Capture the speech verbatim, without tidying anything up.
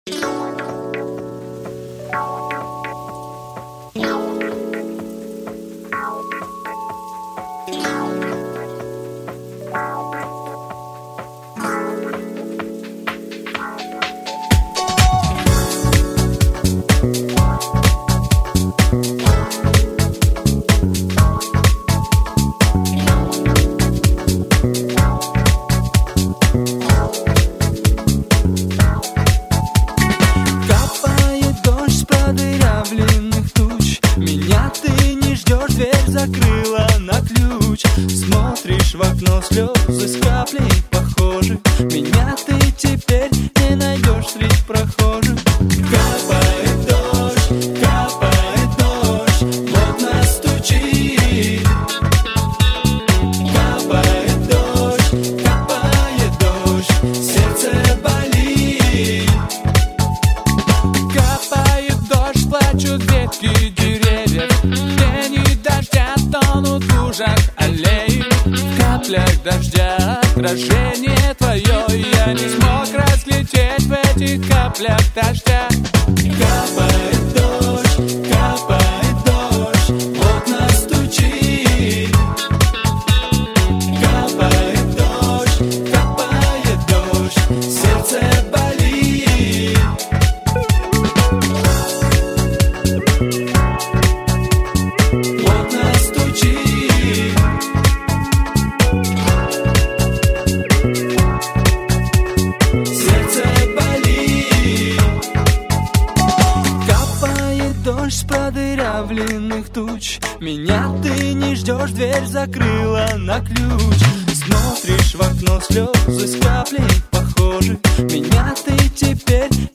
Закрыла на ключ. Смотришь в окно, слезы с каплей похожи. Меня ты теперь не найдешь среди прохожих. Капает дождь, капает дождь, вот настучит. Капает дождь, капает дождь, сердце болит. Капает дождь, плачут ветки деревьев. Тонут в лужах аллеи, в каплях дождя отражение твое. Я не смог разглядеть в этих каплях дождя. Капает дождь, капает дождь, вот настучит. Капает дождь, капает дождь, сердце болит. С продырявленных туч. Меня ты не ждешь, дверь закрыла на ключ. Смотришь в окно, слезы с каплей похожи. Меня ты теперь